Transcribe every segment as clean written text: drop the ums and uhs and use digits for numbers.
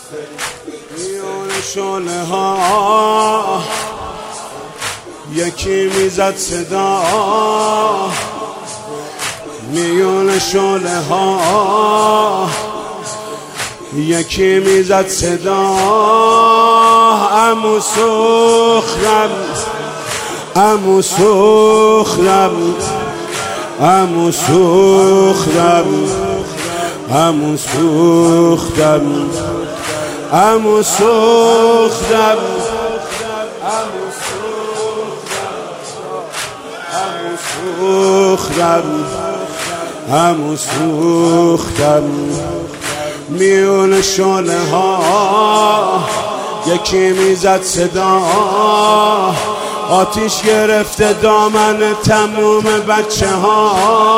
میون شعله ها یکی میزد صدا، میون شعله ها یکی میزد صدا. عمو سخرم، عمو سخرم، عمو سخرم، عمو سخرم، عمو سخرم، عمو سوختم. میون شعله ها یکی میزد صدا، آتیش گرفته دامن تموم بچه ها.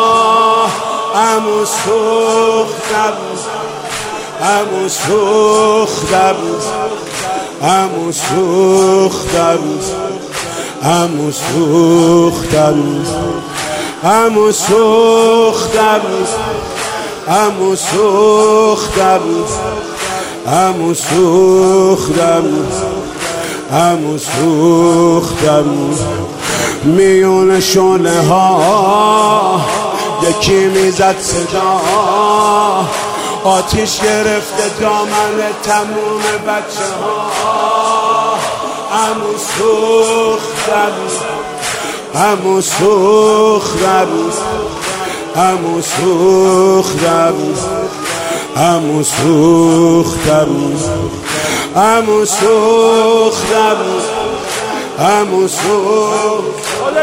عمو سوختم، عمو سوختم، عمو سوختم، عمو سوختم، عمو سوختم، عمو سوختم، عمو سوختم، عمو سوختم. میون شعله ها یکی میزد صدا، آتیش گرفته دامن تموم بچه ها. عمو سوختم، عمو سوختم، عمو سوختم، عمو سوختم، عمو سوختم، عمو سوختم.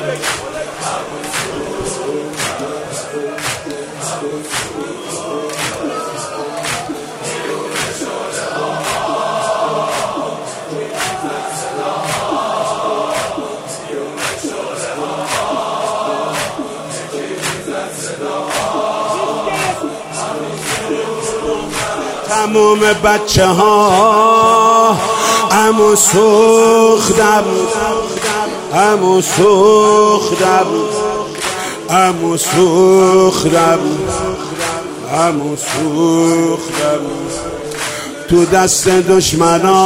تموم بچه ها عمو سوختم، عمو سوختم، عمو سوختم، عمو سوختم. تو دست دشمنا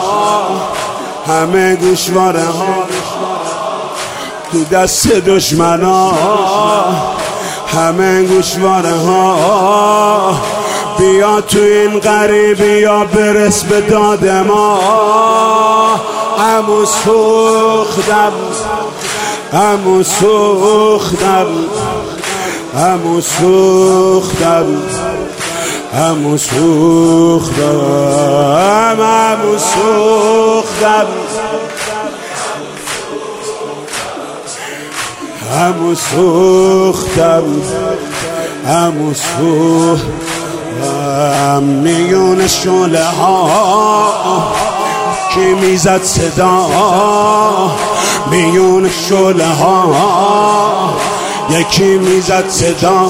همه گوشواره ها، تو دست دشمنا همه گوشواره ها. بیا تو این غریبی یا برس به داد ما. عمو سوختم، عمو سوختم، عمو سوختم، عمو سوختم، عمو سوختم، عمو سوختم، عمو سوختم. میون شعله ها کی میزد صدا، میون شعله ها یکی میزد صدا.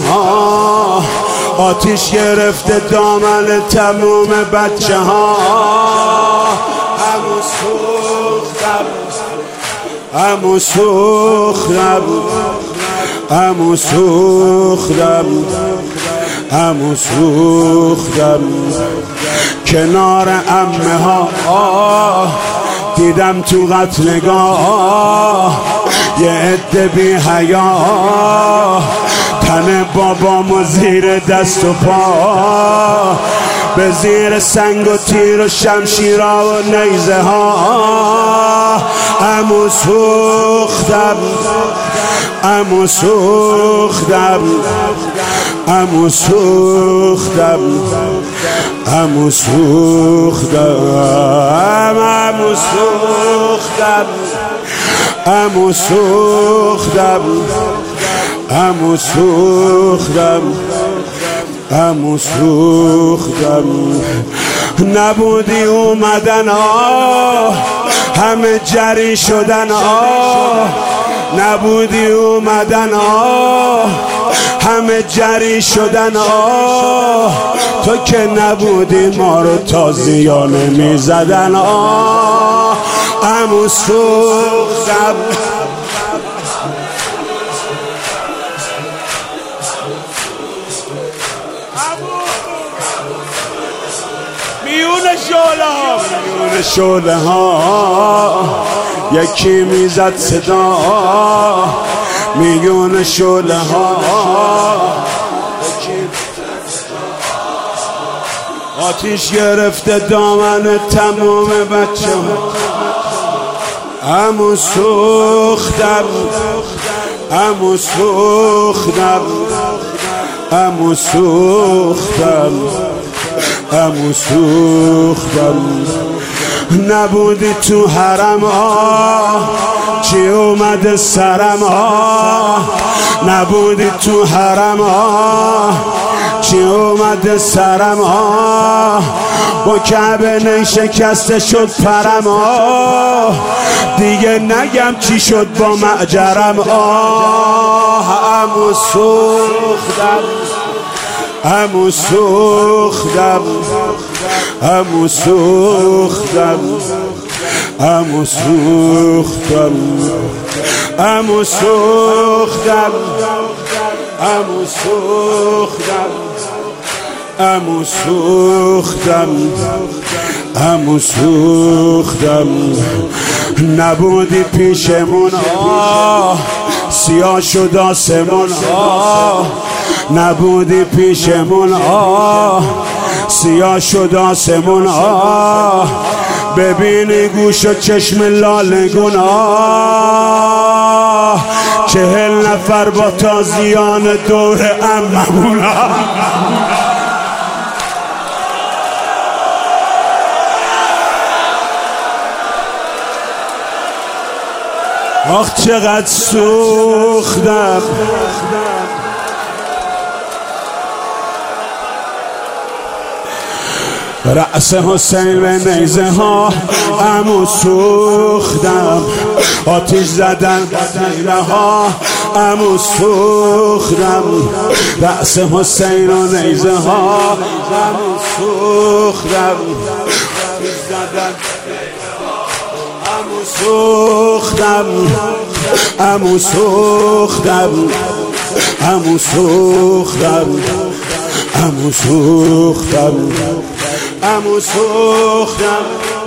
آتیش گرفته دامن تموم بچه ها. عمو سوختم، عمو سوختم، عمو سوختم، عمو سوختم. کنار عمه ها دیدم تو قتلگاه یه عده بی حیا، تن بابامو زیر دست و پا، به زیر سنگ و تیر و شمشیرها و نیزه ها. عمو سوختم، عمو سوختم، عمو سوختم، عمو سوختم، عمو سوختم، عمو سوختم، عمو سوختم، عمو سوختم. نبودی اومدن همه جری شدن نبودی اومدن همه جری شدن تو که نبودی ما رو تازیانه میزدن. عمو سوختم، میون میون شعله ها یکی میزد صدا، میون شعله ها آتیش گرفته دامن تمام بچه ها. عمو سوختم، عمو سوختم، عمو سوختم، عمو سوختم. نبودی تو حرم چی اومد سرم نبودی تو حرم چی اومد سرم با کعبه نشکسته شد پرم دیگه نگم چی شد با معجرم عمو سوختم، عمو سوختم، عمو سوختم، عمو سوختم، عمو سوختم، عمو سوختم، عمو سوختم، عمو سوختم. نبودی پیشمون سیاه شد آسمون نبودی پیشمون سیاه شد آسمون ببینی گوش و چشم لالگون 40 نفر با تازیان دور عممون آخ چقدر سوختم رأس حسین به نیزه ها عمو سوختم آتیش زدن تیره ها عمو سوختم رأس حسین و نیزه ها عمو سوختم آتیش زدن عمو سوختم عمو سوختم عمو سوختم عمو سوختم عمو سوختم